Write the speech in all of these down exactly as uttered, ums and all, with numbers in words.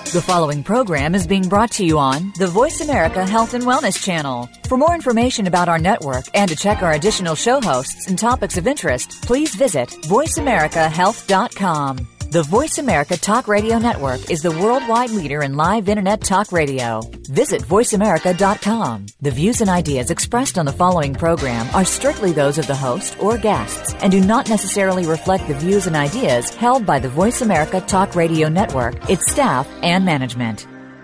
The following program is being brought to you on the Voice America Health and Wellness Channel. For more information about our network and to check our additional show hosts and topics of interest, please visit voice america health dot com. The Voice America Talk Radio Network is the worldwide leader in live Internet talk radio. Visit voice america dot com. The views and ideas expressed on the following program are strictly those of the host or guests and do not necessarily reflect the views and ideas held by the Voice America Talk Radio Network, its staff, and management.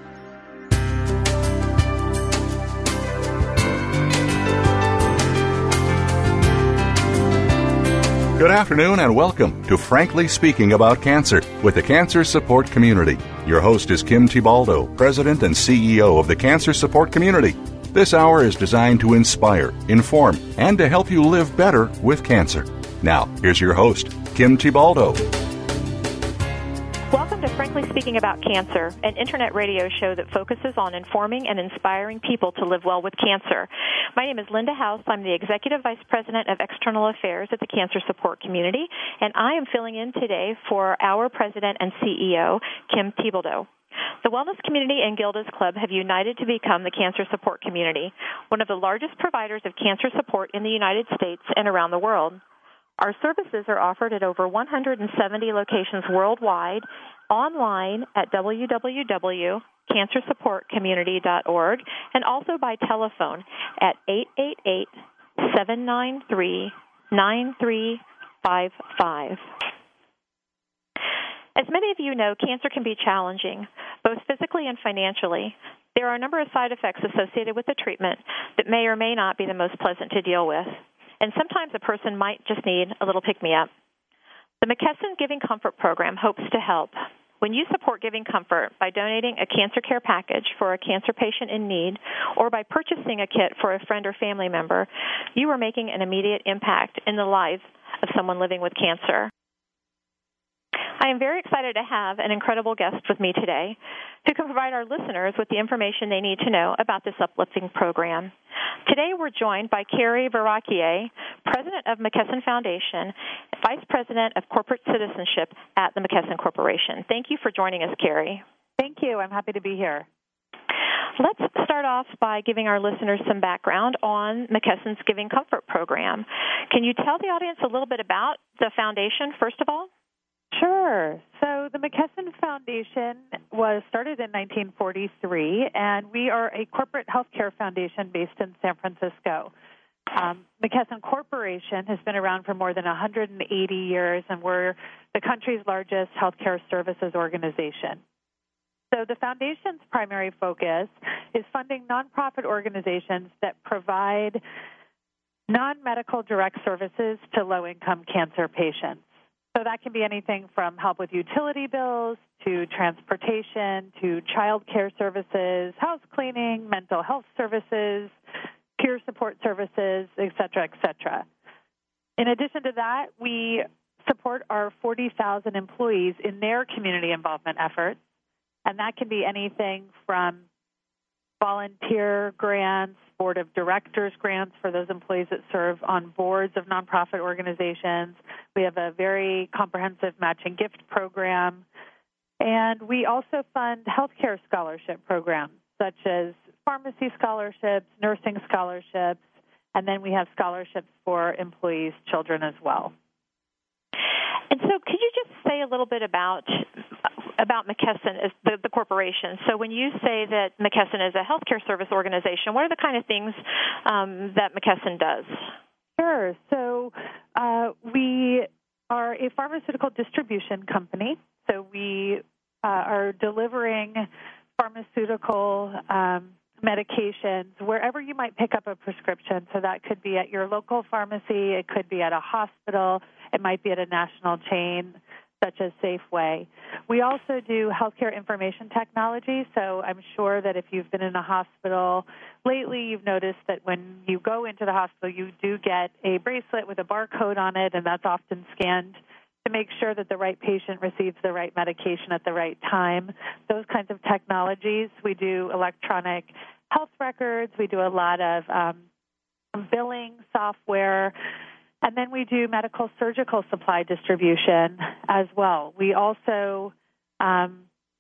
Good afternoon and welcome to Frankly Speaking About Cancer with the Cancer Support Community. Your host is Kim Thiboldeaux, President and C E O of the Cancer Support Community. This hour is designed to inspire, inform, and to help you live better with cancer. Now, here's your host, Kim Thiboldeaux. Welcome to Frankly Speaking About Cancer, an internet radio show that focuses on informing and inspiring people to live well with cancer. My name is Linda House. I'm the Executive Vice President of External Affairs at the Cancer Support Community, and I am filling in today for our President and C E O, Kim Thiboldeaux. The Wellness Community and Gilda's Club have united to become the Cancer Support Community, one of the largest providers of cancer support in the United States and around the world. Our services are offered at over one hundred seventy locations worldwide, online at w w w dot cancer support community dot org, and also by telephone at eight eight eight, seven nine three, nine three five five. As many of you know, cancer can be challenging, both physically and financially. There are a number of side effects associated with the treatment that may or may not be the most pleasant to deal with. And sometimes a person might just need a little pick-me-up. The McKesson Giving Comfort program hopes to help. When you support Giving Comfort by donating a cancer care package for a cancer patient in need or by purchasing a kit for a friend or family member, you are making an immediate impact in the lives of someone living with cancer. I am very excited to have an incredible guest with me today who can provide our listeners with the information they need to know about this uplifting program. Today we're joined by Carrie Verrocchia, President of McKesson Foundation, Vice President of Corporate Citizenship at the McKesson Corporation. Thank you for joining us, Carrie. Thank you. I'm happy to be here. Let's start off by giving our listeners some background on McKesson's Giving Comfort program. Can you tell the audience a little bit about the foundation, first of all? Sure. So the McKesson Foundation was started in nineteen forty-three, and we are a corporate healthcare foundation based in San Francisco. Um, McKesson Corporation has been around for more than one hundred eighty years, and we're the country's largest healthcare services organization. So the foundation's primary focus is funding nonprofit organizations that provide non-medical direct services to low-income cancer patients. So that can be anything from help with utility bills to transportation to child care services, house cleaning, mental health services, peer support services, et cetera, et cetera. In addition to that, we support our forty thousand employees in their community involvement efforts, and that can be anything from volunteer grants, board of directors grants for those employees that serve on boards of nonprofit organizations. We have a very comprehensive matching gift program. And we also fund healthcare scholarship programs, such as pharmacy scholarships, nursing scholarships, and then we have scholarships for employees' children as well. And so could you just say a little bit about about McKesson as the, the corporation? So when you say that McKesson is a healthcare service organization, what are the kind of things um, that McKesson does? Sure. So uh, we are a pharmaceutical distribution company. So we uh, are delivering pharmaceutical um, medications wherever you might pick up a prescription. So that could be at your local pharmacy. It could be at a hospital. It might be at a national chain, such as Safeway. We also do healthcare information technology, so I'm sure that if you've been in a hospital lately, you've noticed that when you go into the hospital, you do get a bracelet with a barcode on it, and that's often scanned to make sure that the right patient receives the right medication at the right time. Those kinds of technologies. We do electronic health records. We do a lot of um, billing software. And then we do medical surgical supply distribution as well. We also um,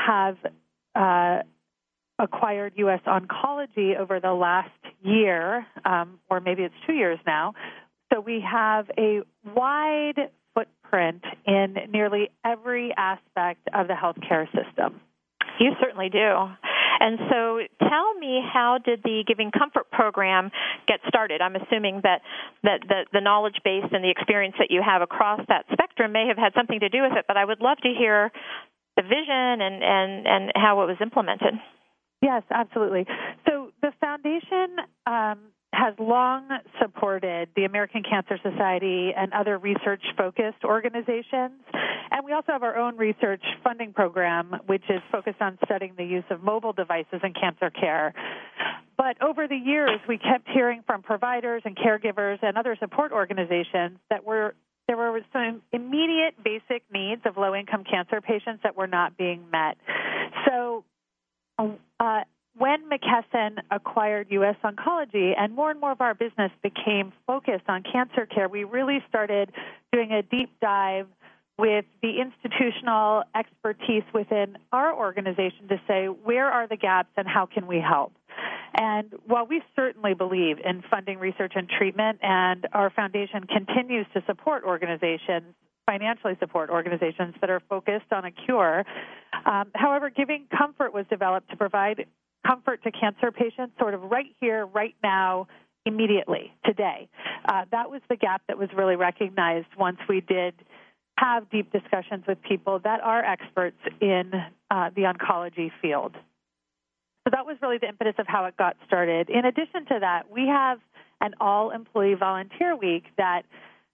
have uh, acquired U S Oncology over the last year, um, or maybe it's two years now. So we have a wide footprint in nearly every aspect of the healthcare system. You certainly do. And so tell me, how did the Giving Comfort program get started? I'm assuming that, that the, the knowledge base and the experience that you have across that spectrum may have had something to do with it, but I would love to hear the vision and, and, and how it was implemented. Yes, absolutely. So the foundation um, has long supported the American Cancer Society and other research-focused organizations. And we also have our own research funding program, which is focused on studying the use of mobile devices in cancer care. But over the years, we kept hearing from providers and caregivers and other support organizations that were there were some immediate basic needs of low-income cancer patients that were not being met. So uh, when McKesson acquired U S Oncology and more and more of our business became focused on cancer care, we really started doing a deep dive with the institutional expertise within our organization to say, where are the gaps and how can we help? And while we certainly believe in funding research and treatment, and our foundation continues to support organizations, financially support organizations that are focused on a cure, um, however, Giving Comfort was developed to provide comfort to cancer patients sort of right here, right now, immediately, today. Uh, that was the gap that was really recognized once we did have deep discussions with people that are experts in uh, the oncology field. So that was really the impetus of how it got started. In addition to that, we have an all-employee volunteer week that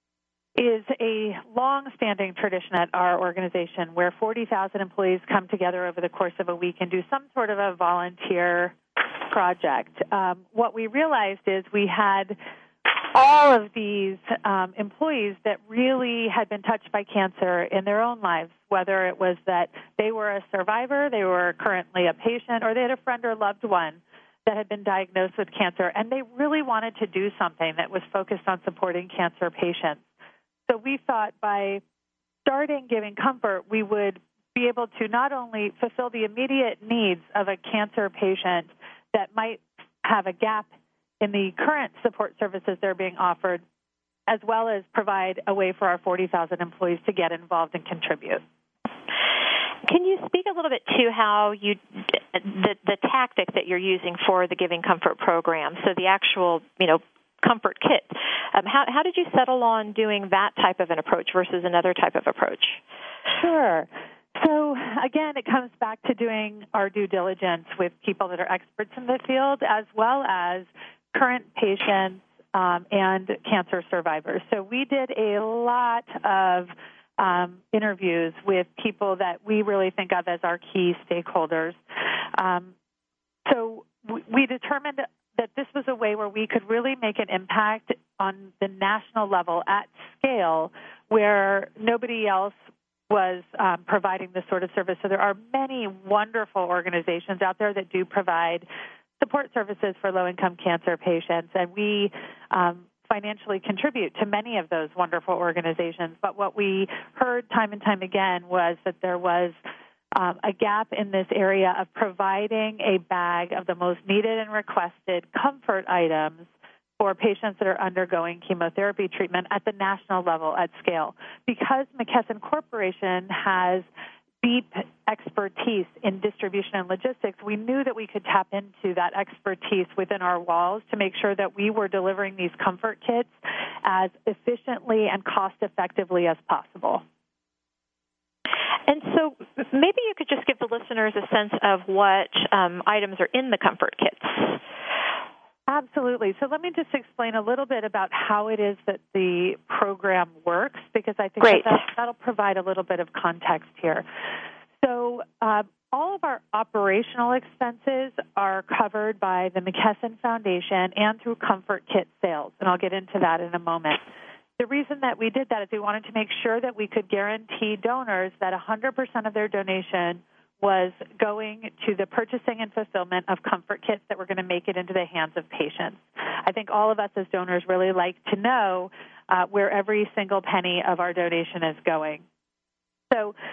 is a long-standing tradition at our organization where forty thousand employees come together over the course of a week and do some sort of a volunteer project. Um, what we realized is we had all of these um, employees that really had been touched by cancer in their own lives, whether it was that they were a survivor, they were currently a patient, or they had a friend or loved one that had been diagnosed with cancer, and they really wanted to do something that was focused on supporting cancer patients. So we thought by starting Giving Comfort, we would be able to not only fulfill the immediate needs of a cancer patient that might have a gap in the current support services they're being offered, as well as provide a way for our forty thousand employees to get involved and contribute. Can you speak a little bit to how you, the, the tactic that you're using for the Giving Comfort program, so the actual, you know, comfort kit. Um, how, how did you settle on doing that type of an approach versus another type of approach? Sure. So, again, it comes back to doing our due diligence with people that are experts in the field, as well as current patients um, and cancer survivors. So we did a lot of um, interviews with people that we really think of as our key stakeholders. Um, so w- we determined that this was a way where we could really make an impact on the national level at scale where nobody else was um, providing this sort of service. So there are many wonderful organizations out there that do provide support services for low-income cancer patients, and we um, financially contribute to many of those wonderful organizations. But what we heard time and time again was that there was um, a gap in this area of providing a bag of the most needed and requested comfort items for patients that are undergoing chemotherapy treatment at the national level at scale. Because McKesson Corporation has deep expertise in distribution and logistics, we knew that we could tap into that expertise within our walls to make sure that we were delivering these comfort kits as efficiently and cost-effectively as possible. And so maybe you could just give the listeners a sense of what um, items are in the comfort kits. Absolutely. So let me just explain a little bit about how it is that the program works, because I think Great. that that, that'll provide a little bit of context here. So uh, all of our operational expenses are covered by the McKesson Foundation and through Comfort Kit sales, and I'll get into that in a moment. The reason that we did that is we wanted to make sure that we could guarantee donors that one hundred percent of their donation was going to the purchasing and fulfillment of comfort kits that were going to make it into the hands of patients. I think all of us as donors really like to know uh, where every single penny of our donation is going. So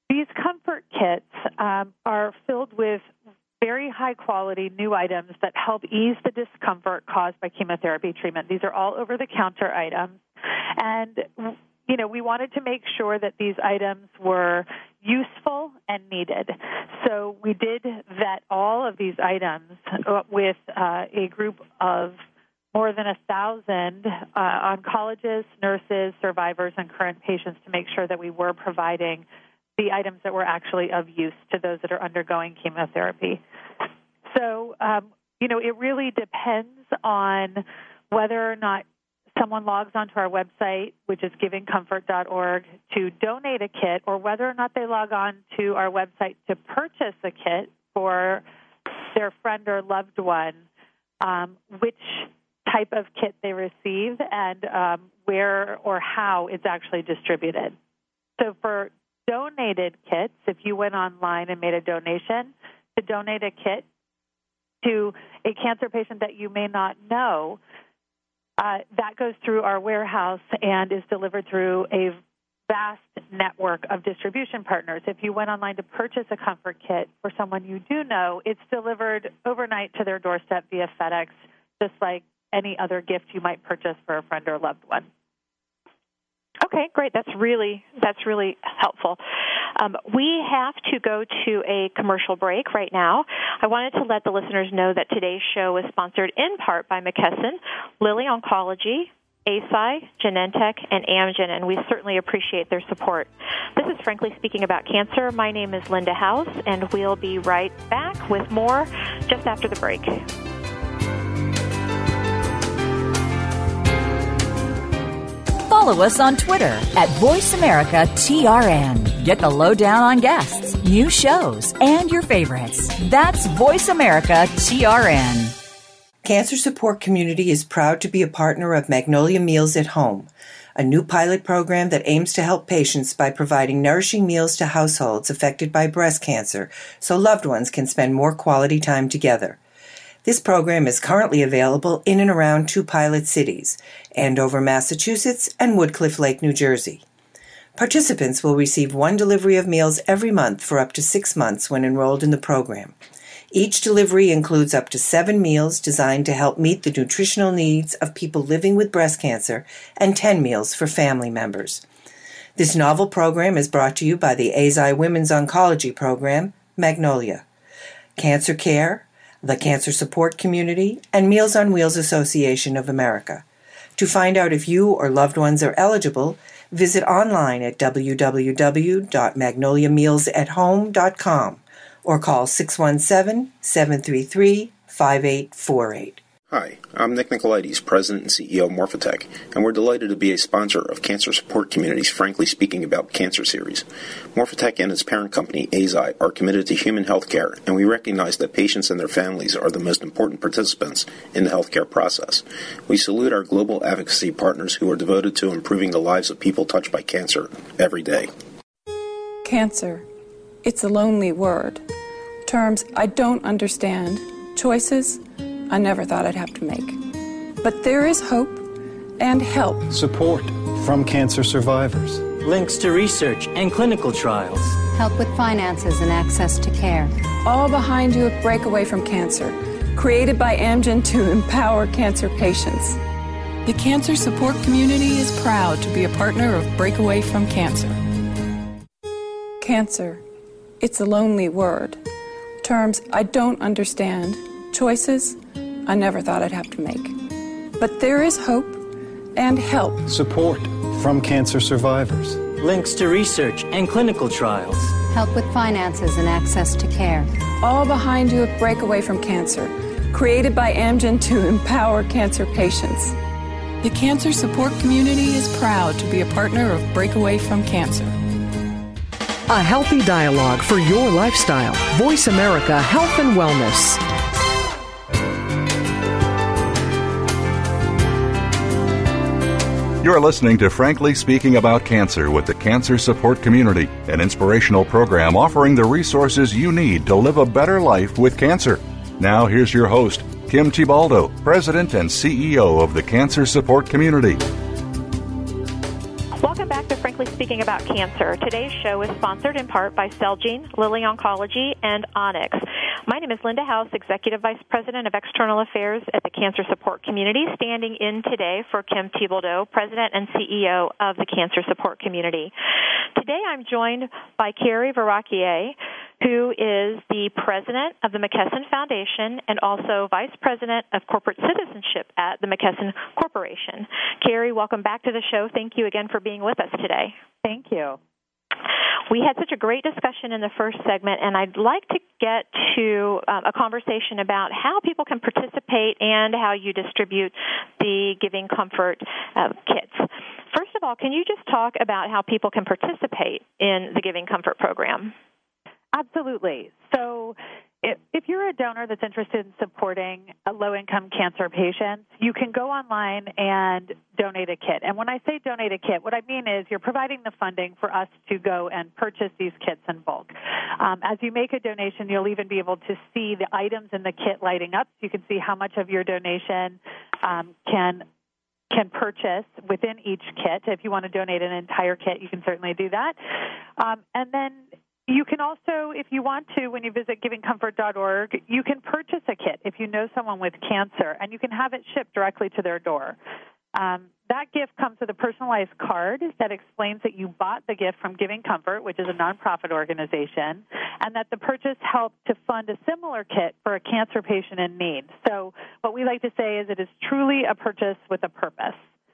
These comfort kits um, are filled with very high-quality new items that help ease the discomfort caused by chemotherapy treatment. These are all over-the-counter items. And, you know, we wanted to make sure that these items were useful and needed. So we did vet all of these items with uh, a group of more than a thousand uh, oncologists, nurses, survivors, and current patients to make sure that we were providing the items that were actually of use to those that are undergoing chemotherapy. So, um, you know, it really depends on whether or not someone logs onto our website, which is giving comfort dot org, to donate a kit, or whether or not they log on to our website to purchase a kit for their friend or loved one, um, which type of kit they receive and um, where or how it's actually distributed. So for donated kits, if you went online and made a donation to donate a kit to a cancer patient that you may not know, uh, that goes through our warehouse and is delivered through a vast network of distribution partners. If you went online to purchase a comfort kit for someone you do know, it's delivered overnight to their doorstep via FedEx, just like any other gift you might purchase for a friend or loved one. Okay, great. That's really that's really helpful. Um, we have to go to a commercial break right now. I wanted to let the listeners know that today's show is sponsored in part by McKesson, Lilly Oncology, Eisai, Genentech, and Amgen, and we certainly appreciate their support. This is Frankly Speaking About Cancer. My name is Linda House, and we'll be right back with more just after the break. Follow us on Twitter at Voice America T R N. Get the lowdown on guests, new shows, and your favorites. That's Voice America T R N. Cancer Support Community is proud to be a partner of Magnolia Meals at Home, a new pilot program that aims to help patients by providing nourishing meals to households affected by breast cancer so loved ones can spend more quality time together. This program is currently available in and around two pilot cities, Andover, Massachusetts, and Woodcliff Lake, New Jersey. Participants will receive one delivery of meals every month for up to six months when enrolled in the program. Each delivery includes up to seven meals designed to help meet the nutritional needs of people living with breast cancer and ten meals for family members. This novel program is brought to you by the Eisai Women's Oncology Program, Magnolia, Cancer Care, the Cancer Support Community, and Meals on Wheels Association of America. To find out if you or loved ones are eligible, visit online at w w w dot magnolia meals at home dot com or call six one seven, seven three three, five eight four eight. Hi, I'm Nick Nicolaides, President and C E O of Morphotek, and we're delighted to be a sponsor of Cancer Support Community's Frankly Speaking About Cancer series. Morphotek and its parent company, Eisai, are committed to human health care, and we recognize that patients and their families are the most important participants in the healthcare process. We salute our global advocacy partners who are devoted to improving the lives of people touched by cancer every day. Cancer. It's a lonely word. Terms I don't understand. Choices I never thought I'd have to make. But there is hope and help. Support from cancer survivors. Links to research and clinical trials. Help with finances and access to care. All behind you at Breakaway from Cancer, created by Amgen to empower cancer patients. The Cancer Support Community is proud to be a partner of Breakaway from Cancer. Cancer. It's a lonely word. Terms I don't understand. Choices I never thought I'd have to make. But there is hope and help. Support from cancer survivors. Links to research and clinical trials. Help with finances and access to care. All behind you at Breakaway from Cancer, created by Amgen to empower cancer patients. The Cancer Support Community is proud to be a partner of Breakaway from Cancer. A healthy dialogue for your lifestyle. Voice America Health and Wellness. You're listening to Frankly Speaking About Cancer with the Cancer Support Community, an inspirational program offering the resources you need to live a better life with cancer. Now here's your host, Kim Tibaldo, President and C E O of the Cancer Support Community. Welcome back to Frankly Speaking About Cancer. Today's show is sponsored in part by Celgene, Lilly Oncology, and Onyx. My name is Linda House, Executive Vice President of External Affairs at the Cancer Support Community, standing in today for Kim Thiboldeaux, President and C E O of the Cancer Support Community. Today I'm joined by Carrie Verrocchia, who is the President of the McKesson Foundation and also Vice President of Corporate Citizenship at the McKesson Corporation. Carrie, welcome back to the show. Thank you again for being with us today. Thank you. We had such a great discussion in the first segment, and I'd like to get to um, a conversation about how people can participate and how you distribute the Giving Comfort uh, kits. First of all, can you just talk about how people can participate in the Giving Comfort program? Absolutely. So if, if you're a donor that's interested in supporting a low-income cancer patients, you can go online and donate a kit. And when I say donate a kit, what I mean is you're providing the funding for us to go and purchase these kits in bulk. Um, as you make a donation, you'll even be able to see the items in the kit lighting up, so you can see how much of your donation um, can can purchase within each kit. If you want to donate an entire kit, you can certainly do that. Um, and then you can also, if you want to, when you visit giving comfort dot org, you can purchase a kit if you know someone with cancer, and you can have it shipped directly to their door. Um, that gift comes with a personalized card that explains that you bought the gift from Giving Comfort, which is a nonprofit organization, and that the purchase helped to fund a similar kit for a cancer patient in need. So what we like to say is it is truly a purchase with a purpose.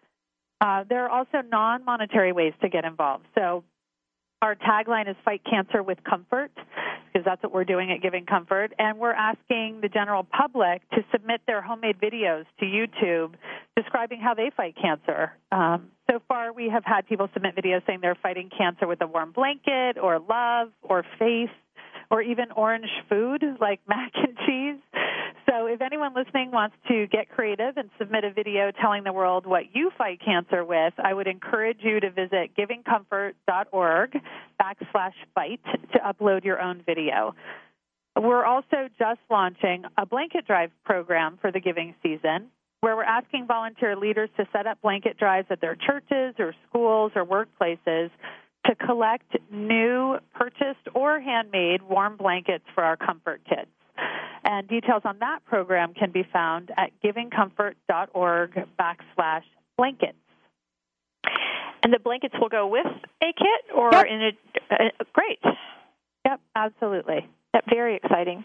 Uh, there are also non-monetary ways to get involved. So our tagline is Fight Cancer with Comfort, because that's what we're doing at Giving Comfort. And we're asking the general public to submit their homemade videos to YouTube describing how they fight cancer. Um, so far, we have had people submit videos saying they're fighting cancer with a warm blanket or love or faith or even orange food like mac and cheese. So if anyone listening wants to get creative and submit a video telling the world what you fight cancer with, I would encourage you to visit giving comfort dot org backslash fight to upload your own video. We're also just launching a blanket drive program for the giving season, where we're asking volunteer leaders to set up blanket drives at their churches or schools or workplaces to collect new purchased or handmade warm blankets for our comfort kits. And details on that program can be found at giving comfort dot org backslash blankets. And the blankets will go with a kit or yep. in a uh, great. Yep, absolutely. Yep, very exciting.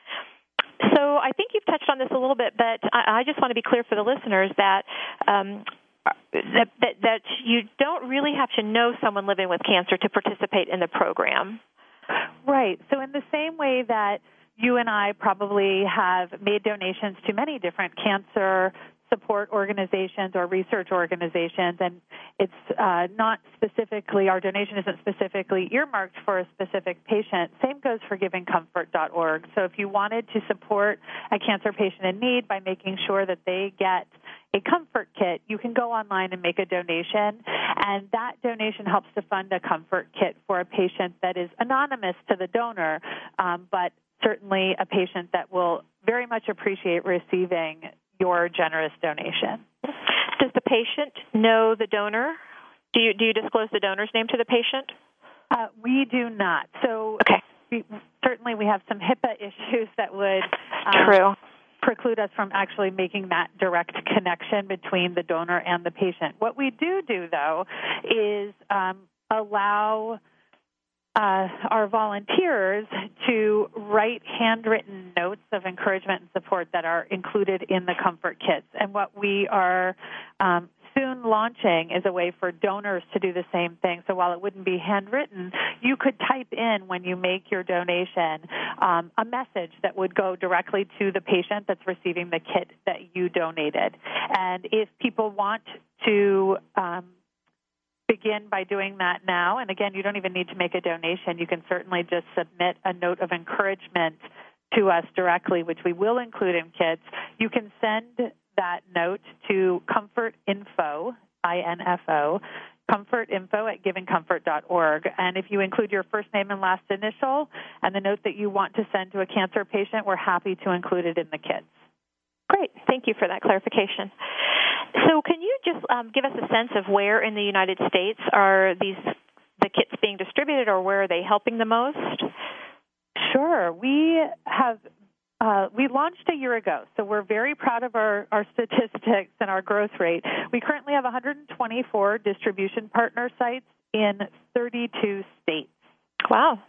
So I think you've touched on this a little bit, but I, I just want to be clear for the listeners that um, that, that that you don't really have to know someone living with cancer to participate in the program. Right. So in the same way that you and I probably have made donations to many different cancer support organizations or research organizations, and it's uh, not specifically, our donation isn't specifically earmarked for a specific patient. Same goes for giving comfort dot org. So if you wanted to support a cancer patient in need by making sure that they get a comfort kit, you can go online and make a donation, and that donation helps to fund a comfort kit for a patient that is anonymous to the donor, um, but certainly a patient that will very much appreciate receiving your generous donation. Does the patient know the donor? Do you do you disclose the donor's name to the patient? Uh, we do not. So okay. we, certainly we have some HIPAA issues that would um, True. preclude us from actually making that direct connection between the donor and the patient. What we do do, though, is um, allow Uh, our volunteers to write handwritten notes of encouragement and support that are included in the comfort kits. And what we are um, soon launching is a way for donors to do the same thing. So while it wouldn't be handwritten, you could type in when you make your donation um, a message that would go directly to the patient that's receiving the kit that you donated. And if people want to um, begin by doing that now. And again, you don't even need to make a donation. You can certainly just submit a note of encouragement to us directly, which we will include in kits. You can send that note to comfort info, I N F O, comfort info at giving comfort dot org. And if you include your first name and last initial and the note that you want to send to a cancer patient, we're happy to include it in the kits. Great. Thank you for that clarification. So can you just um, give us a sense of where in the United States are these kits being distributed, or where are they helping the most? Sure. We have uh, we launched a year ago, so we're very proud of our, our statistics and our growth rate. We currently have one hundred twenty-four distribution partner sites in thirty-two states. Wow.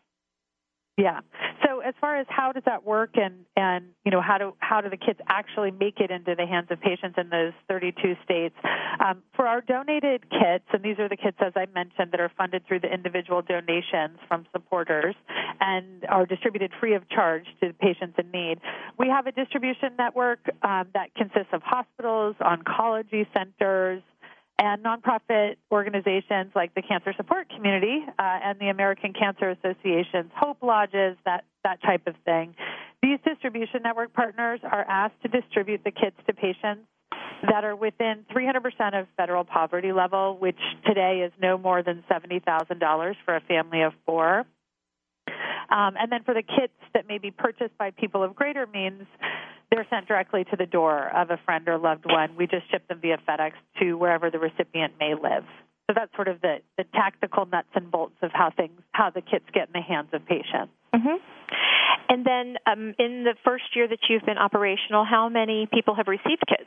Yeah. So as far as how does that work, and, and you know how do how do the kits actually make it into the hands of patients in those thirty-two states? Um, for our donated kits, and these are the kits, as I mentioned, that are funded through the individual donations from supporters and are distributed free of charge to patients in need. We have a distribution network um, that consists of hospitals, oncology centers, and nonprofit organizations like the Cancer Support Community uh, and the American Cancer Association's Hope Lodges, that, that type of thing. These distribution network partners are asked to distribute the kits to patients that are within three hundred percent of federal poverty level, which today is no more than seventy thousand dollars for a family of four. Um, and then for the kits that may be purchased by people of greater means, they're sent directly to the door of a friend or loved one. We just ship them via FedEx to wherever the recipient may live. So that's sort of the, the tactical nuts and bolts of how things, how the kits get in the hands of patients. Mm-hmm. And then um, in the first year that you've been operational, how many people have received kits?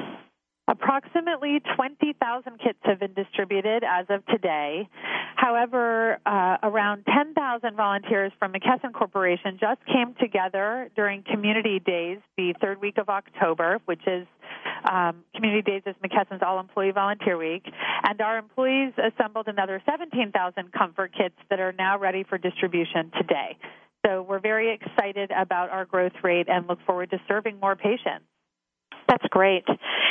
Approximately twenty thousand kits have been distributed as of today. However, uh, around ten thousand volunteers from McKesson Corporation just came together during Community Days, the third week of October, which is um, Community Days is McKesson's All-Employee Volunteer Week, and our employees assembled another seventeen thousand comfort kits that are now ready for distribution today. So we're very excited about our growth rate and look forward to serving more patients. That's great.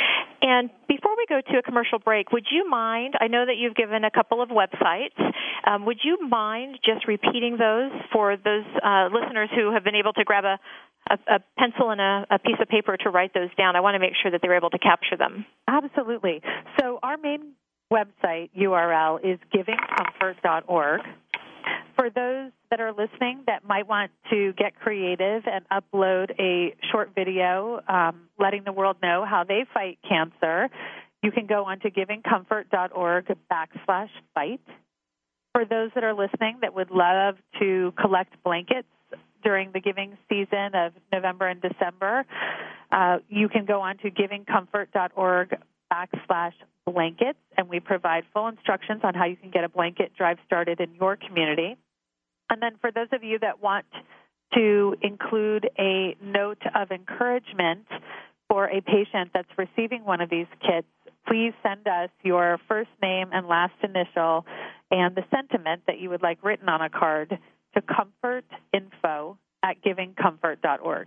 And before we go to a commercial break, would you mind, I know that you've given a couple of websites, um, would you mind just repeating those for those uh, listeners who have been able to grab a, a, a pencil and a, a piece of paper to write those down? I want to make sure that they're able to capture them. Absolutely. So our main website U R L is giving comfort dot org. For those that are listening that might want to get creative and upload a short video um, letting the world know how they fight cancer, you can go on to giving comfort dot org backslash fight. For those that are listening that would love to collect blankets during the giving season of November and December, uh, you can go on to giving comfort dot org backslash blankets, and we provide full instructions on how you can get a blanket drive started in your community. And then for those of you that want to include a note of encouragement for a patient that's receiving one of these kits, please send us your first name and last initial and the sentiment that you would like written on a card to comfortinfo at giving comfort dot org.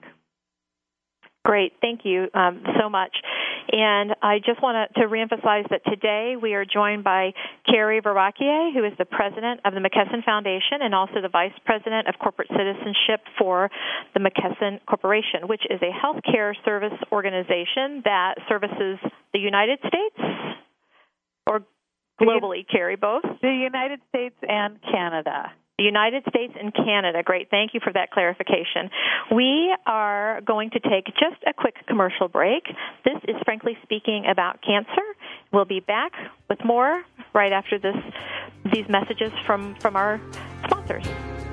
Great. Thank you um, so much. And I just want to, to reemphasize that today we are joined by Carrie Verrocchia, who is the president of the McKesson Foundation and also the vice president of corporate citizenship for the McKesson Corporation, which is a healthcare service organization that services the United States or globally, Carrie, both? The United States and Canada. The United States and Canada. Great. Thank you for that clarification. We are going to take just a quick commercial break. This is Frankly Speaking About Cancer. We'll be back with more right after this, these messages from, from our sponsors.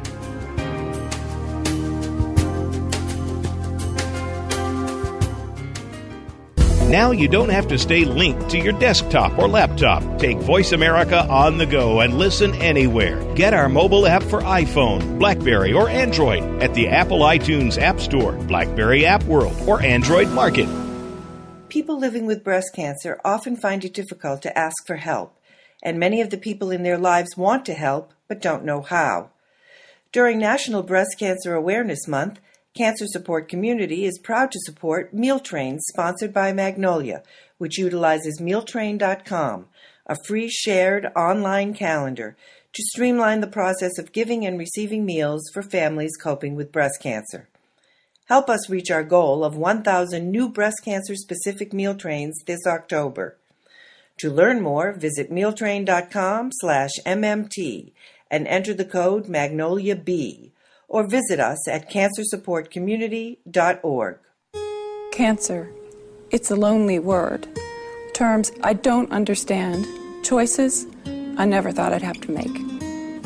Now you don't have to stay linked to your desktop or laptop. Take Voice America on the go and listen anywhere. Get our mobile app for iPhone, BlackBerry, or Android at the Apple iTunes App Store, BlackBerry App World, or Android Market. People living with breast cancer often find it difficult to ask for help, and many of the people in their lives want to help but don't know how. During National Breast Cancer Awareness Month, Cancer Support Community is proud to support Meal Trains, sponsored by Magnolia, which utilizes meal train dot com, a free shared online calendar to streamline the process of giving and receiving meals for families coping with breast cancer. Help us reach our goal of one thousand new breast cancer-specific meal trains this October. To learn more, visit meal train dot com slash M M T and enter the code Magnolia B, or visit us at cancer support community dot org. Cancer. It's a lonely word. Terms I don't understand. Choices I never thought I'd have to make.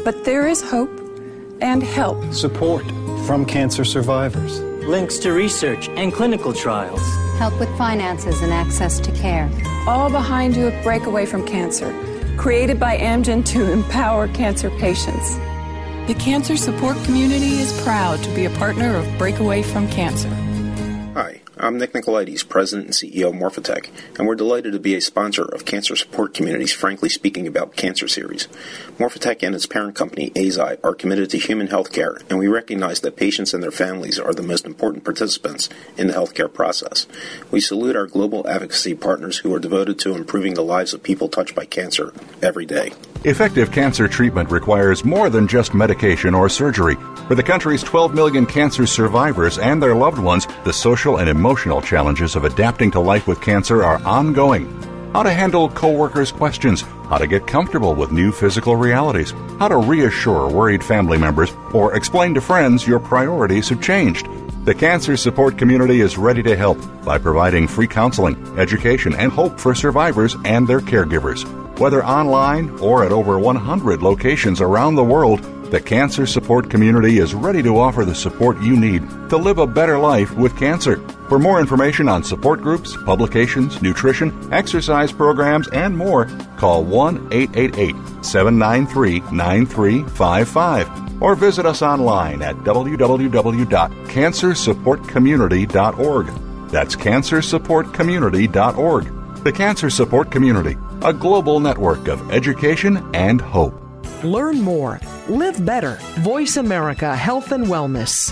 But there is hope and help. Support from cancer survivors. Links to research and clinical trials. Help with finances and access to care. All behind you at Breakaway from Cancer, created by Amgen to empower cancer patients. The cancer support community is proud to be a partner of Breakaway from Cancer. Hi, I'm Nick Nicolaides, President and C E O of Morphotek, and we're delighted to be a sponsor of Cancer Support Community's Frankly Speaking About Cancer series. Morphotek and its parent company, Eisai, are committed to human health care, and we recognize that patients and their families are the most important participants in the healthcare process. We salute our global advocacy partners who are devoted to improving the lives of people touched by cancer every day. Effective cancer treatment requires more than just medication or surgery. For the country's twelve million cancer survivors and their loved ones, the social and emotional challenges of adapting to life with cancer are ongoing. How to handle coworkers' questions, how to get comfortable with new physical realities, how to reassure worried family members, or explain to friends your priorities have changed. The Cancer Support Community is ready to help by providing free counseling, education, and hope for survivors and their caregivers. Whether online or at over one hundred locations around the world, the Cancer Support Community is ready to offer the support you need to live a better life with cancer. For more information on support groups, publications, nutrition, exercise programs, and more, call one eight eight eight, seven nine three, nine three five five or visit us online at w w w dot cancer support community dot org. That's cancer support community dot org. The Cancer Support Community, a global network of education and hope. Learn more. Live better. Voice America Health and Wellness.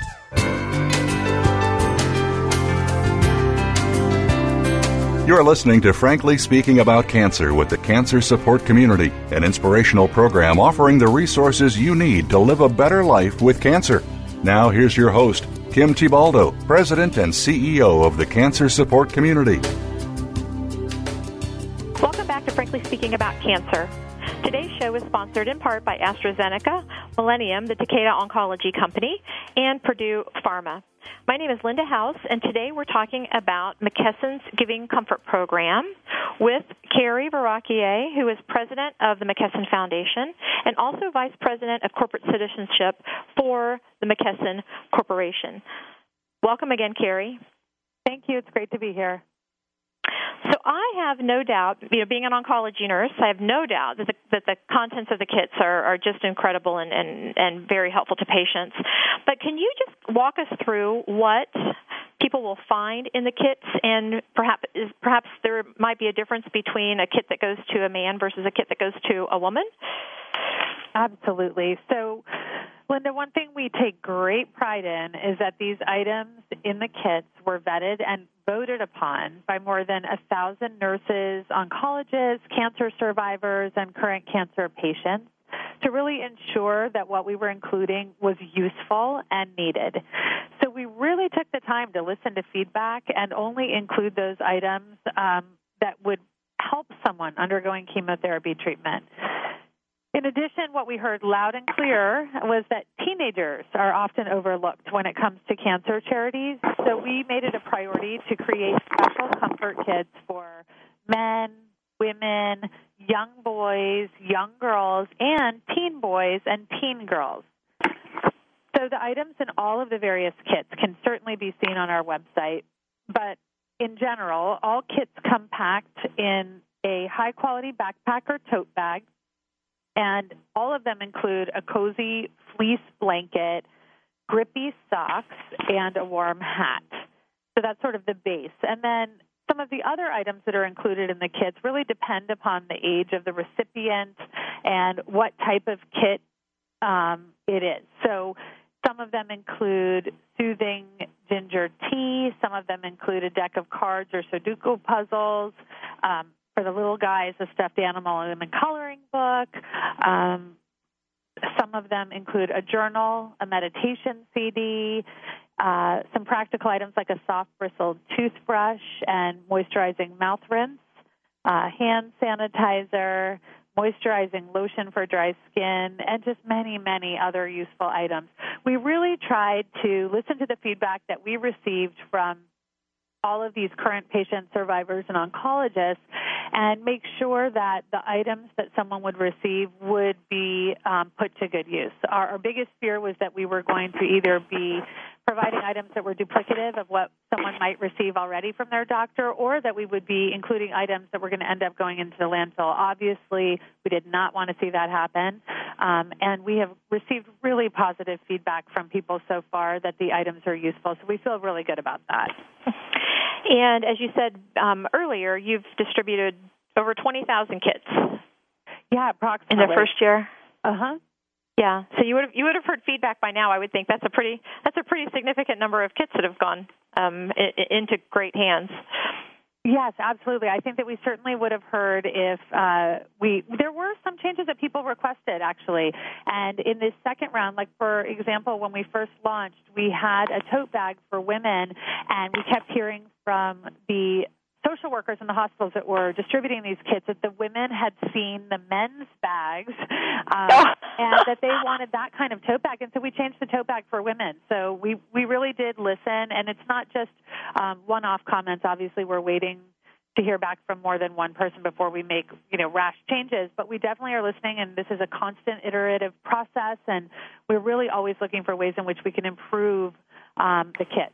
You're listening to Frankly Speaking About Cancer with the Cancer Support Community, an inspirational program offering the resources you need to live a better life with cancer. Now here's your host, Kim Tibaldo, President and C E O of the Cancer Support Community. Welcome back to Frankly Speaking About Cancer. Today's show is sponsored in part by AstraZeneca, Millennium, the Takeda Oncology Company, and Purdue Pharma. My name is Linda House, and today we're talking about McKesson's Giving Comfort Program with Carrie Verrocchia, who is president of the McKesson Foundation and also vice president of corporate citizenship for the McKesson Corporation. Welcome again, Carrie. Thank you. It's great to be here. So I have no doubt, you know, being an oncology nurse, I have no doubt that the, that the contents of the kits are, are just incredible and, and, and very helpful to patients. But can you just walk us through what people will find in the kits, and perhaps perhaps there might be a difference between a kit that goes to a man versus a kit that goes to a woman? Absolutely. So, Linda, one thing we take great pride in is that these items in the kits were vetted and voted upon by more than a thousand nurses, oncologists, cancer survivors, and current cancer patients to really ensure that what we were including was useful and needed. So we really took the time to listen to feedback and only include those items um, that would help someone undergoing chemotherapy treatment. In addition, what we heard loud and clear was that teenagers are often overlooked when it comes to cancer charities, so we made it a priority to create special comfort kits for men, women, young boys, young girls, and teen boys and teen girls. So the items in all of the various kits can certainly be seen on our website, but in general, all kits come packed in a high-quality backpack or tote bag, and all of them include a cozy fleece blanket, grippy socks, and a warm hat. So that's sort of the base. And then some of the other items that are included in the kits really depend upon the age of the recipient and what type of kit um, it is. So some of them include soothing ginger tea. Some of them include a deck of cards or Sudoku puzzles. Um, For the little guys, a stuffed animal and a coloring book. Um, some of them include a journal, a meditation C D, uh, some practical items like a soft bristled toothbrush and moisturizing mouth rinse, uh, hand sanitizer, moisturizing lotion for dry skin, and just many, many other useful items. We really tried to listen to the feedback that we received from all of these current patients, survivors, and oncologists, and make sure that the items that someone would receive would be um, put to good use. Our, our biggest fear was that we were going to either be providing items that were duplicative of what someone might receive already from their doctor, or that we would be including items that were going to end up going into the landfill. Obviously, we did not want to see that happen, um, and we have received really positive feedback from people so far that the items are useful, so we feel really good about that. And as you said um, earlier, you've distributed over twenty thousand kits. Yeah, approximately. In the first year? Uh-huh. Yeah, so you would have, you would have heard feedback by now. I would think that's a pretty that's a pretty significant number of kits that have gone um, I- into great hands. Yes, absolutely. I think that we certainly would have heard if uh, we there were some changes that people requested, actually. And in this second round, like for example, when we first launched, we had a tote bag for women, and we kept hearing from the social workers in the hospitals that were distributing these kits that the women had seen the men's bags um, and that they wanted that kind of tote bag. And so we changed the tote bag for women. So we, we really did listen, and it's not just um, one-off comments. Obviously, we're waiting to hear back from more than one person before we make, you know, rash changes. But we definitely are listening, and this is a constant iterative process, and we're really always looking for ways in which we can improve um, the kits.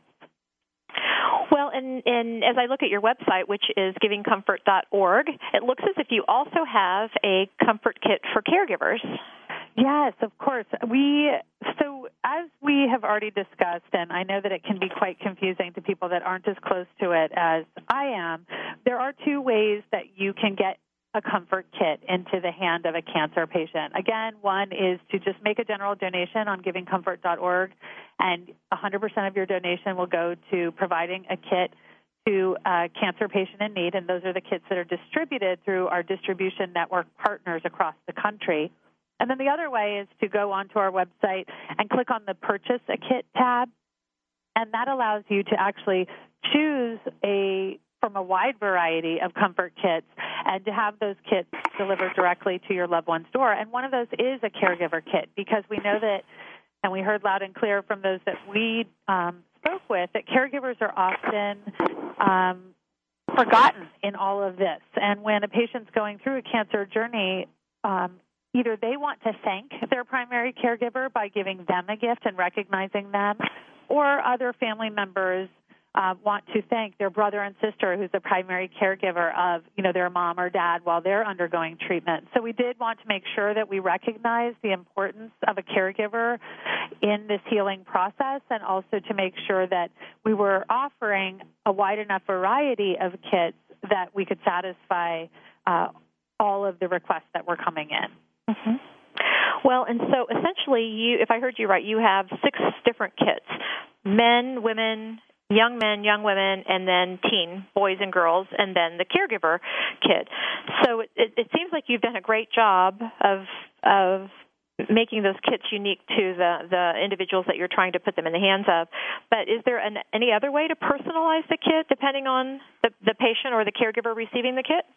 Well, and, and as I look at your website, which is giving comfort dot org, it looks as if you also have a comfort kit for caregivers. Yes, of course. We so as we have already discussed, and I know that it can be quite confusing to people that aren't as close to it as I am, there are two ways that you can get a comfort kit into the hand of a cancer patient. Again, one is to just make a general donation on giving comfort dot org, and one hundred percent of your donation will go to providing a kit to a cancer patient in need, and those are the kits that are distributed through our distribution network partners across the country. And then the other way is to go onto our website and click on the Purchase a Kit tab, and that allows you to actually choose a from a wide variety of comfort kits and to have those kits delivered directly to your loved one's door. And one of those is a caregiver kit, because we know that, and we heard loud and clear from those that we um, spoke with, that caregivers are often um, forgotten in all of this. And when a patient's going through a cancer journey, um, either they want to thank their primary caregiver by giving them a gift and recognizing them, or other family members Uh, want to thank their brother and sister who's the primary caregiver of, you know, their mom or dad while they're undergoing treatment. So we did want to make sure that we recognize the importance of a caregiver in this healing process, and also to make sure that we were offering a wide enough variety of kits that we could satisfy uh, all of the requests that were coming in. Mm-hmm. Well, and so essentially, you, if I heard you right, you have six different kits: men, women, young men, young women, and then teen boys and girls, and then the caregiver kit. So it, it, it seems like you've done a great job of of making those kits unique to the, the individuals that you're trying to put them in the hands of. But is there an, any other way to personalize the kit depending on the, the patient or the caregiver receiving the kit?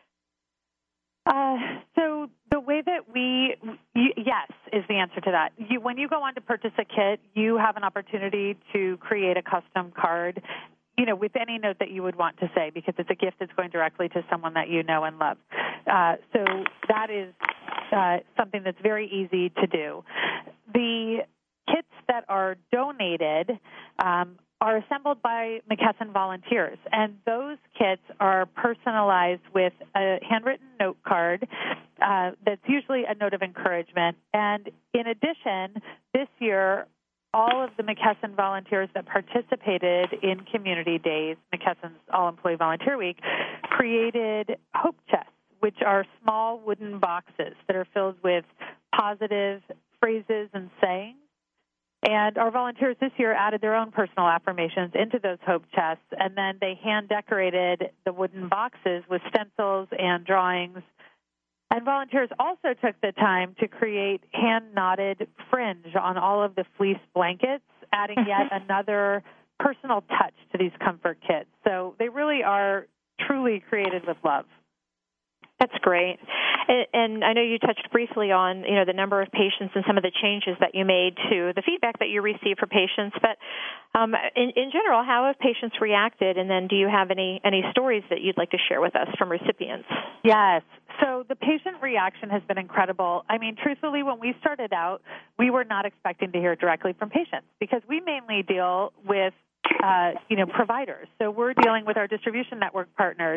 Uh, so the way that we, you, yes, is the answer to that. You, when you go on to purchase a kit, you have an opportunity to create a custom card, you know, with any note that you would want to say, because it's a gift that's going directly to someone that you know and love. Uh, so that is uh, something that's very easy to do. The kits that are donated um, are assembled by McKesson volunteers, and those kits are personalized with a handwritten note card uh, that's usually a note of encouragement. And in addition, this year, all of the McKesson volunteers that participated in Community Days, McKesson's All-Employee Volunteer Week, created hope chests, which are small wooden boxes that are filled with positive phrases and sayings. And our volunteers this year added their own personal affirmations into those hope chests, and then they hand-decorated the wooden boxes with stencils and drawings. And volunteers also took the time to create hand-knotted fringe on all of the fleece blankets, adding yet another personal touch to these comfort kits. So they really are truly created with love. That's great. And, and I know you touched briefly on, you know, the number of patients and some of the changes that you made to the feedback that you received for patients. But um, in, in general, how have patients reacted? And then do you have any, any stories that you'd like to share with us from recipients? Yes. So the patient reaction has been incredible. I mean, truthfully, when we started out, we were not expecting to hear directly from patients because we mainly deal with Uh, you know, providers. So we're dealing with our distribution network partners.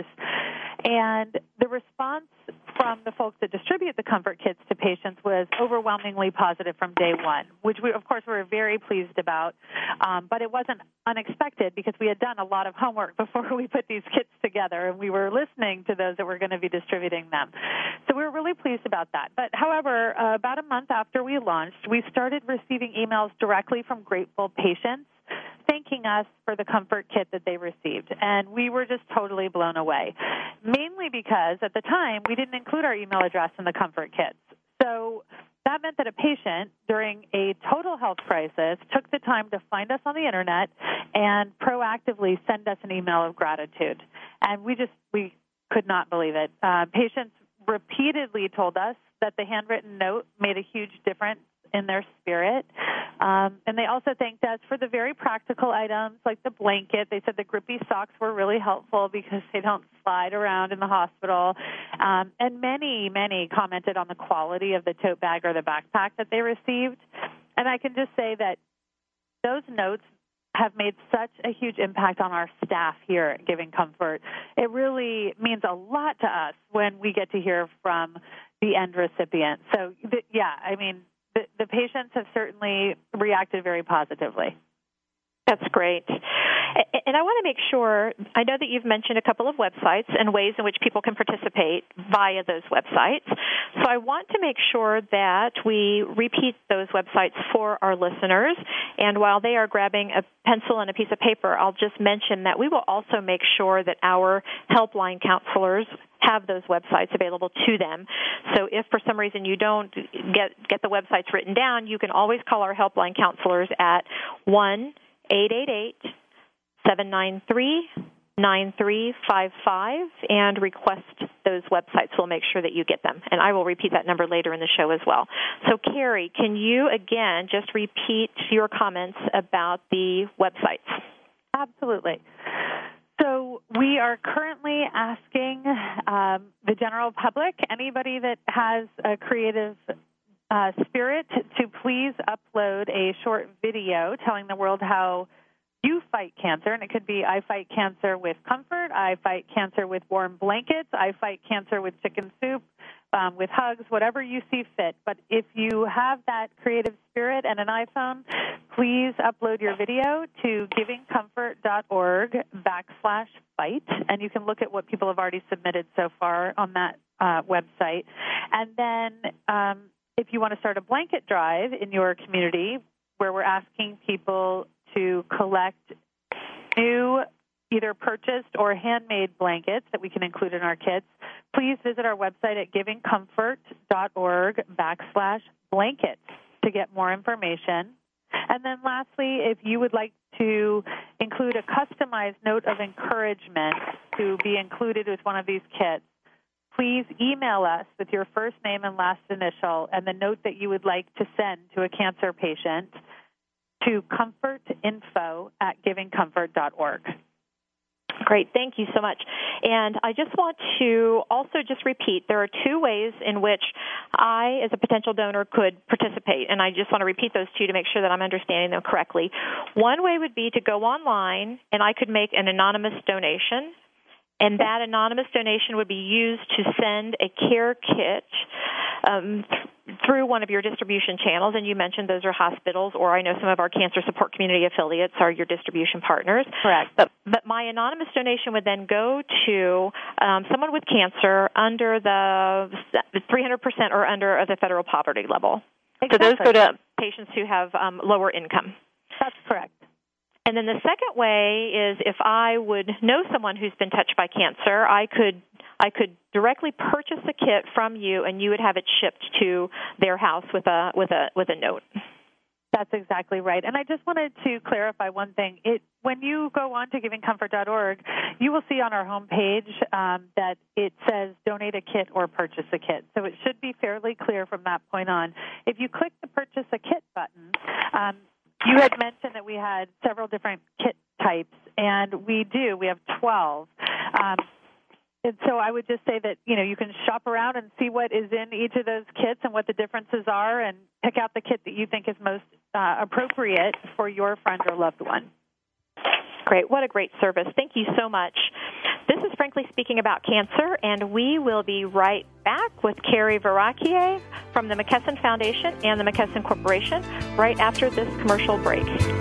And the response from the folks that distribute the Comfort Kits to patients was overwhelmingly positive from day one, which we, of course, we were very pleased about. Um, but it wasn't unexpected because we had done a lot of homework before we put these kits together, and we were listening to those that were going to be distributing them. So we were really pleased about that. But, however, uh, about a month after we launched, we started receiving emails directly from grateful patients thanking us for the Comfort Kit that they received. And we were just totally blown away, mainly because at the time we didn't include our email address in the Comfort Kits. So that meant that a patient during a total health crisis took the time to find us on the Internet and proactively send us an email of gratitude. And we just, we could not believe it. Uh, patients repeatedly told us that the handwritten note made a huge difference in their spirit. Um, and they also thanked us for the very practical items like the blanket. They said the grippy socks were really helpful because they don't slide around in the hospital. Um, and many, many commented on the quality of the tote bag or the backpack that they received. And I can just say that those notes have made such a huge impact on our staff here at Giving Comfort. It really means a lot to us when we get to hear from the end recipient. So, th- yeah, I mean, The, the patients have certainly reacted very positively. That's great. And I want to make sure, I know that you've mentioned a couple of websites and ways in which people can participate via those websites. So I want to make sure that we repeat those websites for our listeners. And while they are grabbing a pencil and a piece of paper, I'll just mention that we will also make sure that our helpline counselors have those websites available to them. So if for some reason you don't get, get the websites written down, you can always call our helpline counselors at one eight eight eight, seven nine three, nine three five five and request those websites. We'll make sure that you get them. And I will repeat that number later in the show as well. So, Carrie, can you, again, just repeat your comments about the websites? Absolutely. So we are currently asking um, the general public, anybody that has a creative uh, spirit, to please upload a short video telling the world how you fight cancer. And it could be I fight cancer with comfort, I fight cancer with warm blankets, I fight cancer with chicken soup, um, with hugs, whatever you see fit. But if you have that creative spirit and an iPhone, please upload your video to givingcomfort.org backslash fight, and you can look at what people have already submitted so far on that uh, website. And then um, if you want to start a blanket drive in your community where we're asking people to collect new either purchased or handmade blankets that we can include in our kits, please visit our website at givingcomfort.org backslash blankets to get more information. And then lastly, if you would like to include a customized note of encouragement to be included with one of these kits, please email us with your first name and last initial and the note that you would like to send to a cancer patient to comfortinfo at givingcomfort dot org. Great. Thank you so much. And I just want to also just repeat, there are two ways in which I, as a potential donor, could participate. And I just want to repeat those two to make sure that I'm understanding them correctly. One way would be to go online, and I could make an anonymous donation. And that anonymous donation would be used to send a care kit um, th- through one of your distribution channels. And you mentioned those are hospitals, or I know some of our cancer support community affiliates are your distribution partners. Correct. But, but my anonymous donation would then go to um, someone with cancer under the three hundred percent or under of the federal poverty level. Exactly. So those go to patients who have um, lower income. That's correct. And then the second way is if I would know someone who's been touched by cancer, I could I could directly purchase a kit from you, and you would have it shipped to their house with a with a with a note. That's exactly right. And I just wanted to clarify one thing. It, when you go on to giving comfort dot org, you will see on our homepage um, that it says donate a kit or purchase a kit. So it should be fairly clear from that point on. If you click the purchase a kit button, um, you had mentioned that we had several different kit types, and we do. We have twelve. Um, And so I would just say that, you know, you can shop around and see what is in each of those kits and what the differences are and pick out the kit that you think is most uh, appropriate for your friend or loved one. Great. What a great service. Thank you so much. This is Frankly Speaking About Cancer, and we will be right back with Carrie Verrocchio from the McKesson Foundation and the McKesson Corporation right after this commercial break.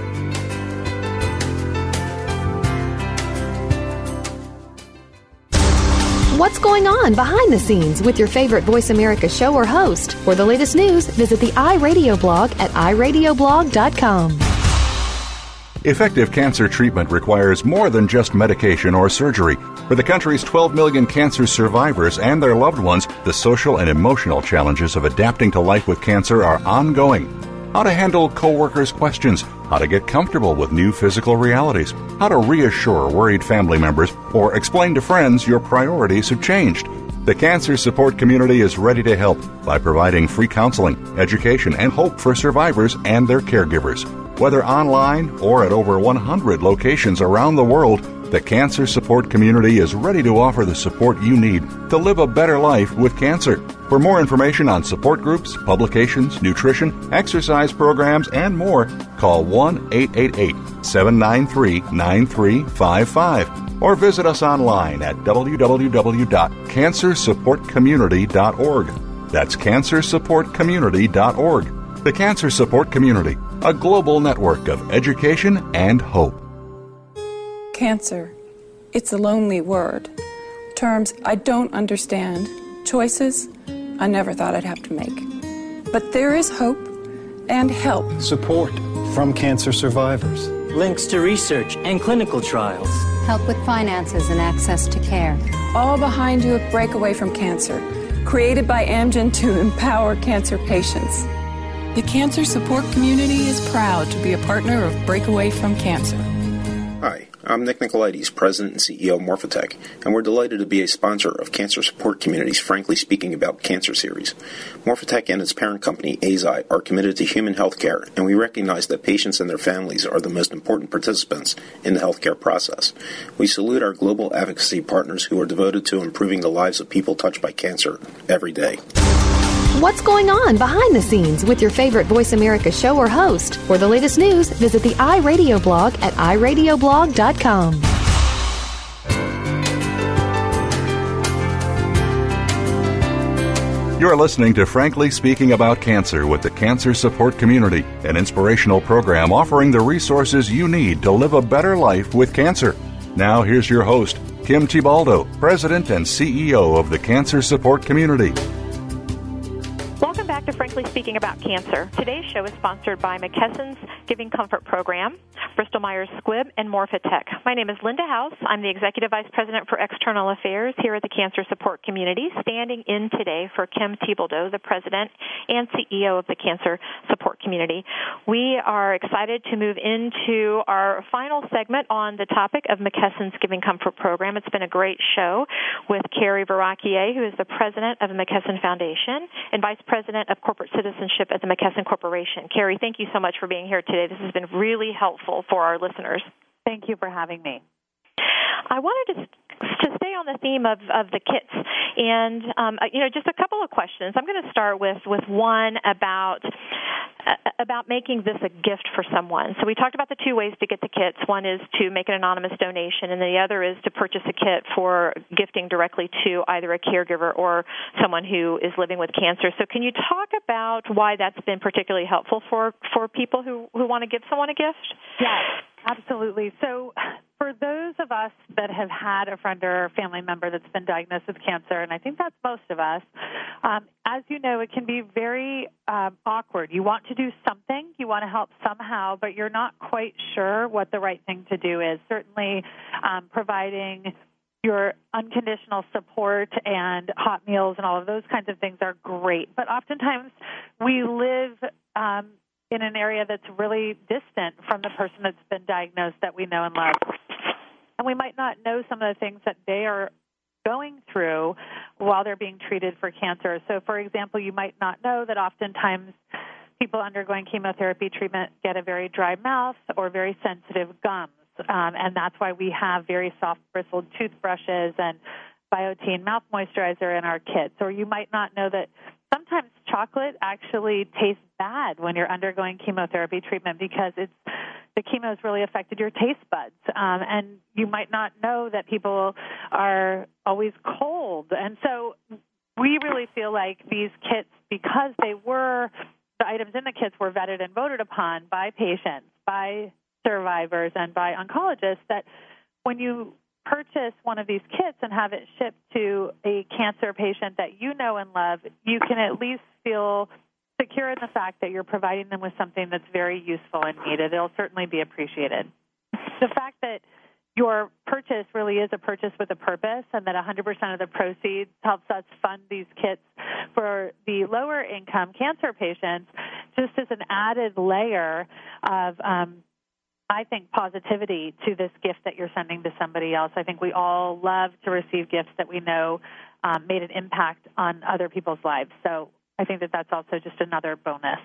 What's going on behind the scenes with your favorite Voice America show or host? For the latest news, visit the iRadio blog at i radio blog dot com. Effective cancer treatment requires more than just medication or surgery. For the country's twelve million cancer survivors and their loved ones, the social and emotional challenges of adapting to life with cancer are ongoing. How to handle coworkers' questions, how to get comfortable with new physical realities, how to reassure worried family members, or explain to friends your priorities have changed. The cancer support community is ready to help by providing free counseling, education, and hope for survivors and their caregivers. Whether online or at over one hundred locations around the world, the cancer support community is ready to offer the support you need to live a better life with cancer. For more information on support groups, publications, nutrition, exercise programs, and more, call one eight eight eight, seven nine three, nine three five five or visit us online at w w w dot cancer support community dot org. That's cancer support community dot org. The Cancer Support Community, a global network of education and hope. Cancer. It's a lonely word. Terms I don't understand. Choices I never thought I'd have to make. But there is hope and help. Support from cancer survivors. Links to research and clinical trials. Help with finances and access to care. All behind you at Breakaway from Cancer, created by Amgen to empower cancer patients. The Cancer Support Community is proud to be a partner of Breakaway from Cancer. Hi, I'm Nick Nicolaides, President and C E O of Morphotek, and we're delighted to be a sponsor of Cancer Support Community's Frankly Speaking About Cancer series. Morphotek and its parent company, Eisai, are committed to human health care, and we recognize that patients and their families are the most important participants in the healthcare process. We salute our global advocacy partners who are devoted to improving the lives of people touched by cancer every day. What's going on behind the scenes with your favorite Voice America show or host? For the latest news, visit the iRadio blog at i radio blog dot com. You're listening to Frankly Speaking About Cancer with the Cancer Support Community, an inspirational program offering the resources you need to live a better life with cancer. Now here's your host, Kim Tibaldo, President and C E O of the Cancer Support Community. Welcome back to Frankly Speaking About Cancer. Today's show is sponsored by McKesson's Giving Comfort Program, Bristol Myers Squibb, and Morphotek. My name is Linda House. I'm the Executive Vice President for External Affairs here at the Cancer Support Community, standing in today for Kim Tibaldo, the President and C E O of the Cancer Support Community. We are excited to move into our final segment on the topic of McKesson's Giving Comfort Program. It's been a great show with Carrie Verrocchio, who is the President of the McKesson Foundation and Vice President of Corporate Citizenship at the McKesson Corporation. Carrie, thank you so much for being here today. This has been really helpful for our listeners. Thank you for having me. I wanted to to stay on the theme of, of the kits, and um, you know, just a couple of questions. I'm going to start with, with one about uh, about making this a gift for someone. So we talked about the two ways to get the kits. One is to make an anonymous donation, and the other is to purchase a kit for gifting directly to either a caregiver or someone who is living with cancer. So can you talk about why that's been particularly helpful for, for people who, who want to give someone a gift? Yes, absolutely. So for those of us that have had a friend or family member that's been diagnosed with cancer, and I think that's most of us, um, as you know, it can be very um, awkward. You want to do something, you want to help somehow, but you're not quite sure what the right thing to do is. Certainly um, providing your unconditional support and hot meals and all of those kinds of things are great, but oftentimes we live um, in an area that's really distant from the person that's been diagnosed that we know and love. And we might not know some of the things that they are going through while they're being treated for cancer. So, for example, you might not know that oftentimes people undergoing chemotherapy treatment get a very dry mouth or very sensitive gums. Um, and that's why we have very soft bristled toothbrushes and Biotene mouth moisturizer in our kits. Or you might not know that sometimes chocolate actually tastes bad when you're undergoing chemotherapy treatment because it's the chemo has really affected your taste buds. Um, and you might not know that people are always cold. And so we really feel like these kits, because they were, the items in the kits were vetted and voted upon by patients, by survivors, and by oncologists, that when you purchase one of these kits and have it shipped to a cancer patient that you know and love, you can at least feel secure in the fact that you're providing them with something that's very useful and needed. It'll certainly be appreciated. The fact that your purchase really is a purchase with a purpose and that one hundred percent of the proceeds helps us fund these kits for the lower income cancer patients just as an added layer of um, I think, positivity to this gift that you're sending to somebody else. I think we all love to receive gifts that we know um, made an impact on other people's lives. So I think that that's also just another bonus.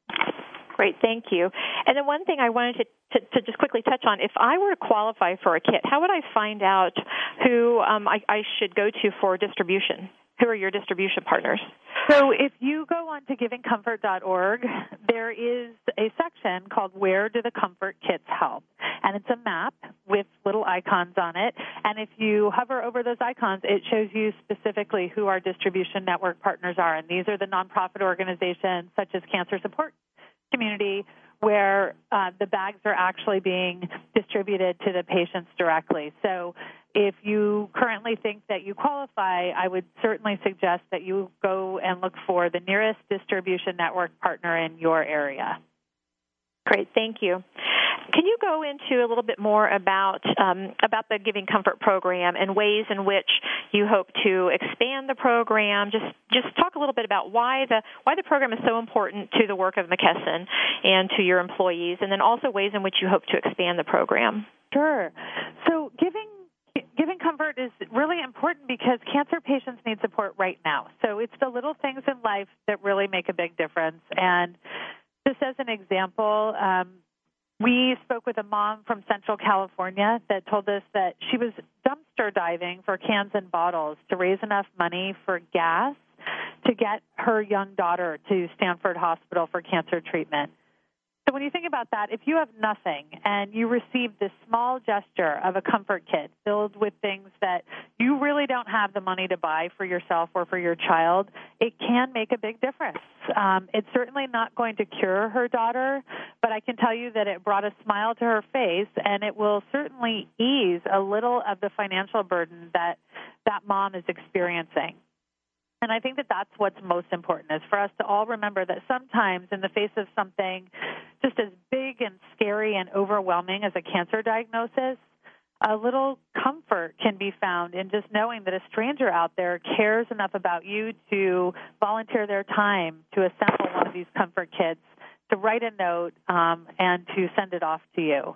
Great, thank you. And then one thing I wanted to, to, to just quickly touch on, if I were to qualify for a kit, how would I find out who um, I, I should go to for distribution? Who are your distribution partners? So if you go on to giving comfort dot org, there is a section called Where Do the Comfort Kits Help? And it's a map with little icons on it. And if you hover over those icons, it shows you specifically who our distribution network partners are. And these are the nonprofit organizations such as Cancer Support Community, where uh, the bags are actually being distributed to the patients directly. So if you currently think that you qualify, I would certainly suggest that you go and look for the nearest distribution network partner in your area. Great, thank you. Can you go into a little bit more about um, about the Giving Comfort program and ways in which you hope to expand the program? Just just talk a little bit about why the why the program is so important to the work of McKesson and to your employees, and then also ways in which you hope to expand the program. Sure. So giving Giving Comfort is really important because cancer patients need support right now. So it's the little things in life that really make a big difference. And just as an example, um, we spoke with a mom from Central California that told us that she was dumpster diving for cans and bottles to raise enough money for gas to get her young daughter to Stanford Hospital for cancer treatment. So when you think about that, if you have nothing and you receive this small gesture of a comfort kit filled with things that you really don't have the money to buy for yourself or for your child, it can make a big difference. Um, it's certainly not going to cure her daughter, but I can tell you that it brought a smile to her face, and it will certainly ease a little of the financial burden that that mom is experiencing. And I think that that's what's most important, is for us to all remember that sometimes in the face of something just as big and scary and overwhelming as a cancer diagnosis, a little comfort can be found in just knowing that a stranger out there cares enough about you to volunteer their time to assemble one of these comfort kits, to write a note, um, and to send it off to you.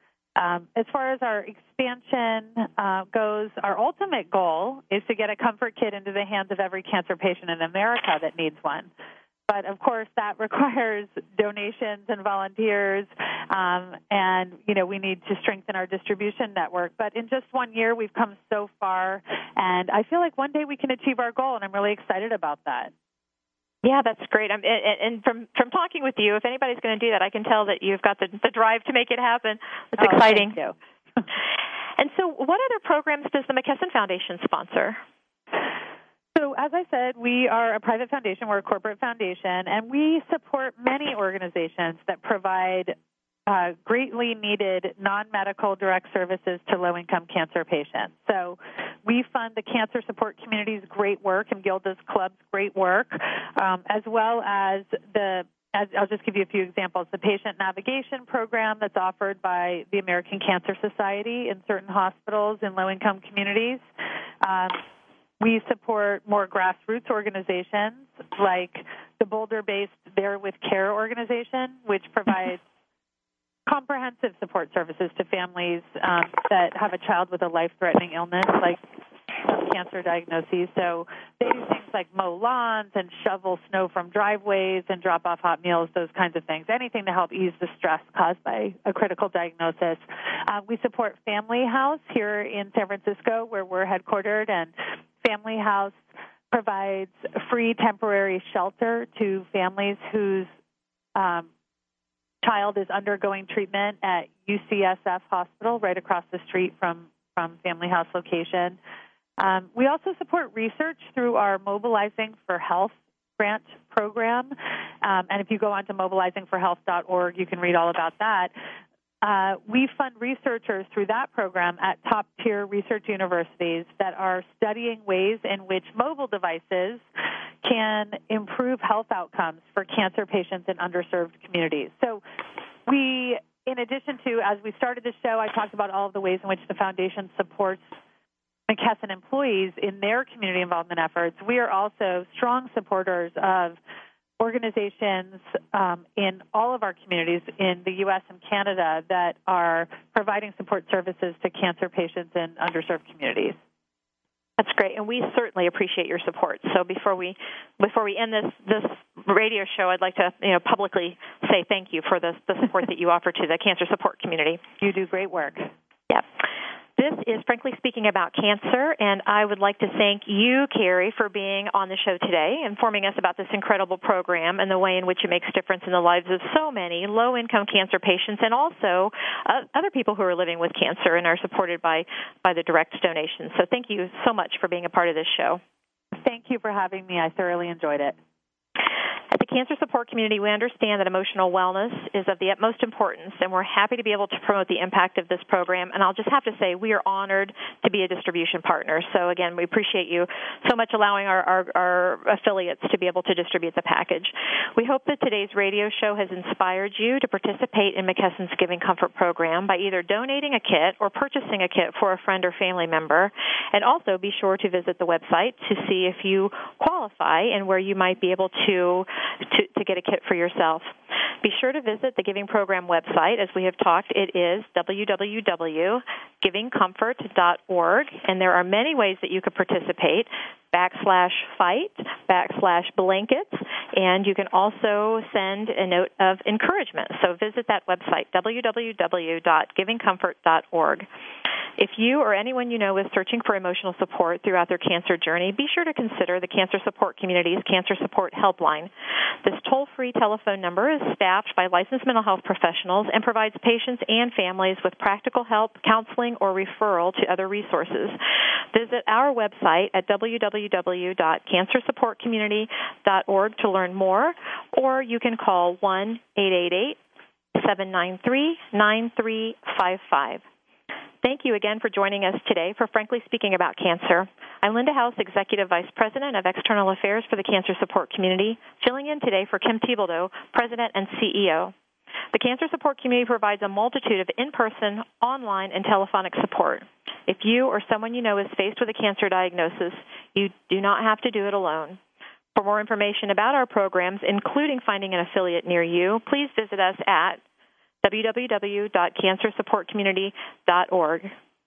Um, as far as our expansion uh, goes, our ultimate goal is to get a comfort kit into the hands of every cancer patient in America that needs one. But, of course, that requires donations and volunteers, um, and, you know, we need to strengthen our distribution network. But in just one year, we've come so far, and I feel like one day we can achieve our goal, and I'm really excited about that. Yeah, that's great. Um, and, and from, from talking with you, if anybody's going to do that, I can tell that you've got the, the drive to make it happen. It's oh, exciting. Thank you. And so what other programs does the McKesson Foundation sponsor? So as I said, we are a private foundation. We're a corporate foundation, and we support many organizations that provide uh, greatly needed non-medical direct services to low-income cancer patients. So we fund the Cancer Support Community's great work and Gilda's Club's great work, um, as well as the As, I'll just give you a few examples. The patient navigation program that's offered by the American Cancer Society in certain hospitals in low-income communities. Um, we support more grassroots organizations like the Boulder-based There With Care organization, which provides comprehensive support services to families um, that have a child with a life-threatening illness, like cancer diagnoses. So they do things like mow lawns and shovel snow from driveways and drop off hot meals, those kinds of things, anything to help ease the stress caused by a critical diagnosis. Uh, we support Family House here in San Francisco, where we're headquartered, and Family House provides free temporary shelter to families whose um, child is undergoing treatment at U C S F Hospital right across the street from, from Family House location. Um, we also support research through our Mobilizing for Health grant program. Um, and if you go on to mobilizing for health dot org, you can read all about that. Uh, we fund researchers through that program at top-tier research universities that are studying ways in which mobile devices can improve health outcomes for cancer patients in underserved communities. So we, in addition to, as we started the show, I talked about all of the ways in which the foundation supports McKesson employees in their community involvement efforts. We are also strong supporters of organizations um, in all of our communities in the U S and Canada that are providing support services to cancer patients in underserved communities. That's great, and we certainly appreciate your support. So before we before we end this this radio show, I'd like to you know publicly say thank you for the the support that you offer to the cancer support community. You do great work. Yeah. This is Frankly Speaking About Cancer, and I would like to thank you, Carrie, for being on the show today, informing us about this incredible program and the way in which it makes a difference in the lives of so many low-income cancer patients and also uh, other people who are living with cancer and are supported by, by the direct donations. So thank you so much for being a part of this show. Thank you for having me. I thoroughly enjoyed it. At the cancer support community, we understand that emotional wellness is of the utmost importance, and we're happy to be able to promote the impact of this program. And I'll just have to say we are honored to be a distribution partner. So, again, we appreciate you so much allowing our, our, our affiliates to be able to distribute the package. We hope that today's radio show has inspired you to participate in McKesson's Giving Comfort program by either donating a kit or purchasing a kit for a friend or family member. And also be sure to visit the website to see if you qualify and where you might be able to To, to get a kit for yourself. Be sure to visit the Giving Program website. As we have talked, it is w w w dot giving comfort dot org, and there are many ways that you could participate, backslash fight, backslash blankets, and you can also send a note of encouragement. So visit that website, w w w dot giving comfort dot org. If you or anyone you know is searching for emotional support throughout their cancer journey, be sure to consider the Cancer Support Community's Cancer Support Helpline. This toll-free telephone number is staffed by licensed mental health professionals and provides patients and families with practical help, counseling, or referral to other resources. Visit our website at w w w dot cancer support community dot org to learn more, or you can call one eight eight eight, seven nine three, nine three five five. Thank you again for joining us today for Frankly Speaking About Cancer. I'm Linda House, Executive Vice President of External Affairs for the Cancer Support Community, filling in today for Kim Thibodeau, President and C E O. The Cancer Support Community provides a multitude of in-person, online, and telephonic support. If you or someone you know is faced with a cancer diagnosis, you do not have to do it alone. For more information about our programs, including finding an affiliate near you, please visit us at w w w dot cancer support community dot org.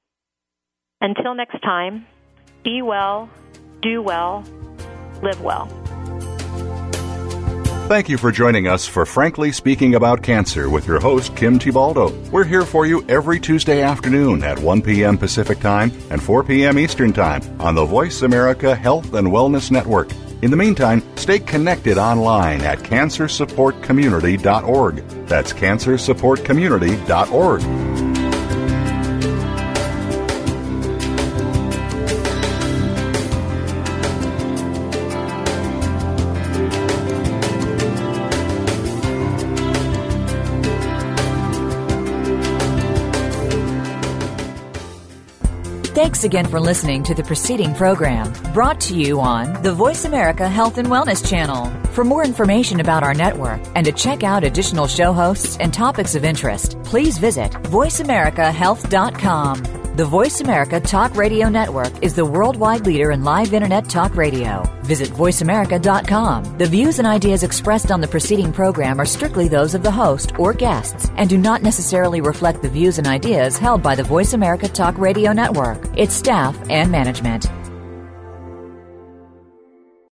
Until next time, be well, do well, live well. Thank you for joining us for Frankly Speaking About Cancer with your host, Kim Thibodeau. We're here for you every Tuesday afternoon at one p.m. Pacific Time and four p.m. Eastern Time on the Voice America Health and Wellness Network. In the meantime, stay connected online at cancer support community dot org. That's cancer support community dot org. Thanks again for listening to the preceding program, brought to you on the Voice America Health and Wellness Channel. For more information about our network and to check out additional show hosts and topics of interest, please visit voice america health dot com. The Voice America Talk Radio Network is the worldwide leader in live Internet talk radio. visit voice america dot com. The views and ideas expressed on the preceding program are strictly those of the host or guests and do not necessarily reflect the views and ideas held by the Voice America Talk Radio Network, its staff, and management.